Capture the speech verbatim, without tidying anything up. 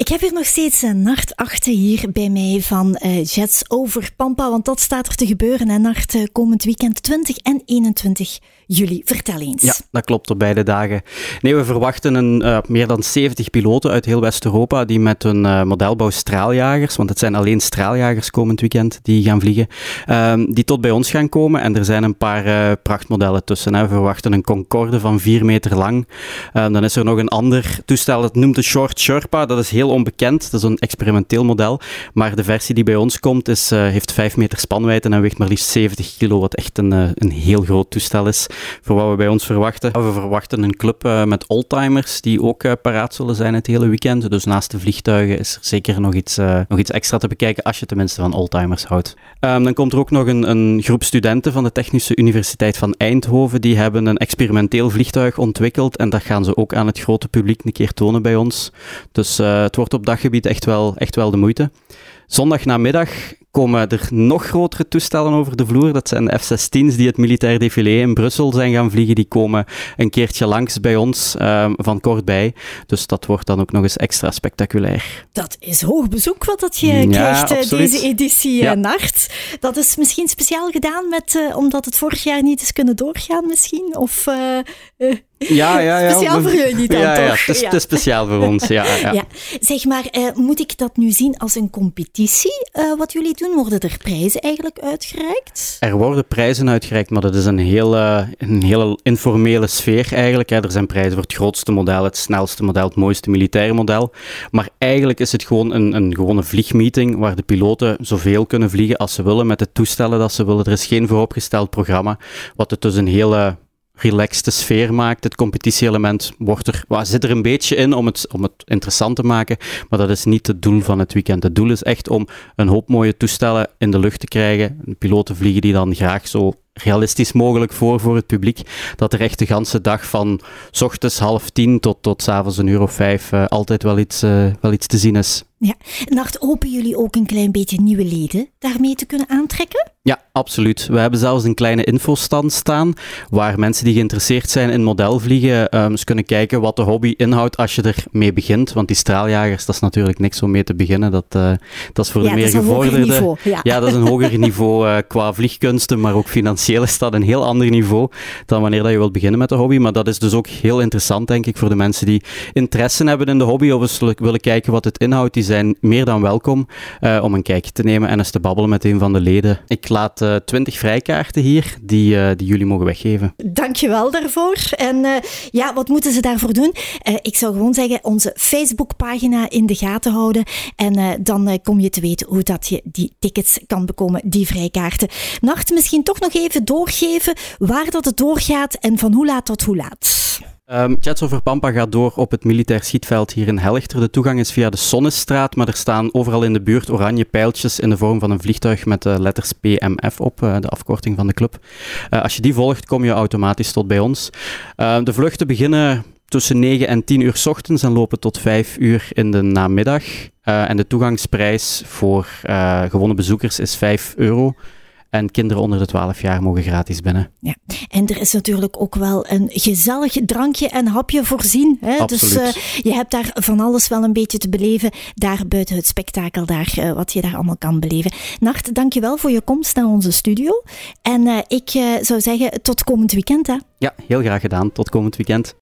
Ik heb hier nog steeds een Nart achter hier bij mij van uh, Jets over Pampa, want dat staat er te gebeuren. En Nart, uh, komend weekend twintig en eenentwintig juli. Vertel eens. Ja, dat klopt op beide dagen. Nee, we verwachten een, uh, meer dan zeventig piloten uit heel West-Europa die met hun uh, modelbouw straaljagers, want het zijn alleen straaljagers komend weekend die gaan vliegen, uh, die tot bij ons gaan komen. En er zijn een paar uh, prachtmodellen tussen. Hè. We verwachten een Concorde van vier meter lang. Uh, dan is er nog een ander toestel, dat noemt de Short Sherpa. Dat is heel onbekend. Dat is een experimenteel model. Maar de versie die bij ons komt is, uh, heeft vijf meter spanwijdte en weegt maar liefst zeventig kilo, wat echt een, uh, een heel groot toestel is voor wat we bij ons verwachten. We verwachten een club uh, met oldtimers die ook uh, paraat zullen zijn het hele weekend. Dus naast de vliegtuigen is er zeker nog iets, uh, nog iets extra te bekijken als je tenminste van oldtimers houdt. Um, dan komt er ook nog een, een groep studenten van de Technische Universiteit van Eindhoven. Die hebben een experimenteel vliegtuig ontwikkeld en dat gaan ze ook aan het grote publiek een keer tonen bij ons. Dus uh, het wordt op dat gebied echt wel, echt wel de moeite. Zondagnamiddag komen er nog grotere toestellen over de vloer. Dat zijn de F zestien's die het militair défilé in Brussel zijn gaan vliegen. Die komen een keertje langs bij ons, uh, van kortbij. Dus dat wordt dan ook nog eens extra spectaculair. Dat is hoog bezoek wat dat je ja, krijgt absoluut. deze editie, ja. Nart. Dat is misschien speciaal gedaan met, uh, omdat het vorig jaar niet is kunnen doorgaan misschien? Of... Uh, uh, Ja, ja, ja. Speciaal voor jullie niet dan, ja, toch? Ja, het is, ja. het is speciaal voor ons, ja. ja. ja. Zeg maar, uh, moet ik dat nu zien als een competitie, uh, wat jullie doen? Worden er prijzen eigenlijk uitgereikt? Er worden prijzen uitgereikt, maar dat is een hele, een hele informele sfeer eigenlijk. Hè. Er zijn prijzen voor het grootste model, het snelste model, het mooiste militaire model. Maar eigenlijk is het gewoon een, een gewone vliegmeeting waar de piloten zoveel kunnen vliegen als ze willen met de toestellen dat ze willen. Er is geen vooropgesteld programma, wat het dus een hele relaxte sfeer maakt. Het competitie-element wordt er, well, zit er een beetje in om het, om het interessant te maken, maar dat is niet het doel van het weekend. Het doel is echt om een hoop mooie toestellen in de lucht te krijgen. De piloten vliegen die dan graag zo realistisch mogelijk voor voor het publiek, dat er echt de ganse dag van 's ochtends half tien tot, tot 's avonds een uur of vijf uh, altijd wel iets, uh, wel iets te zien is. Ja. Nart, hopen jullie ook een klein beetje nieuwe leden daarmee te kunnen aantrekken? Ja, absoluut. We hebben zelfs een kleine infostand staan, waar mensen die geïnteresseerd zijn in modelvliegen um, eens kunnen kijken wat de hobby inhoudt als je ermee begint. Want die straaljagers, dat is natuurlijk niks om mee te beginnen. Dat, uh, dat is voor ja, de meer dat is gevorderde. Ja. ja, dat is een hoger niveau uh, qua vliegkunsten, maar ook financieel is dat een heel ander niveau dan wanneer dat je wilt beginnen met de hobby. Maar dat is dus ook heel interessant, denk ik, voor de mensen die interesse hebben in de hobby of eens willen kijken wat het inhoudt. Die zijn meer dan welkom uh, om een kijkje te nemen en eens te babbelen met een van de leden. Ik laat uh, twintig vrijkaarten hier die, uh, die jullie mogen weggeven. Dankjewel daarvoor. En uh, ja, wat moeten ze daarvoor doen? Uh, ik zou gewoon zeggen, onze Facebookpagina in de gaten houden. En uh, dan uh, kom je te weten hoe dat je die tickets kan bekomen, die vrijkaarten. Nart, misschien toch nog even doorgeven waar dat het doorgaat en van hoe laat tot hoe laat. Um, Jets over Pampa gaat door op het militair schietveld hier in Helchter. De toegang is via de Sonnestraat, maar er staan overal in de buurt oranje pijltjes in de vorm van een vliegtuig met de letters P M F op, uh, de afkorting van de club. Uh, als je die volgt, kom je automatisch tot bij ons. Uh, de vluchten beginnen tussen negen en tien uur 's ochtends en lopen tot vijf uur in de namiddag. Uh, en de toegangsprijs voor uh, gewone bezoekers is vijf euro. En kinderen onder de twaalf jaar mogen gratis binnen. Ja. En er is natuurlijk ook wel een gezellig drankje en hapje voorzien. Hè? Absoluut. Dus uh, je hebt daar van alles wel een beetje te beleven. Daar buiten het spektakel, daar, uh, wat je daar allemaal kan beleven. Nart, dankjewel voor je komst naar onze studio. En uh, ik uh, zou zeggen, tot komend weekend. Hè? Ja, heel graag gedaan. Tot komend weekend.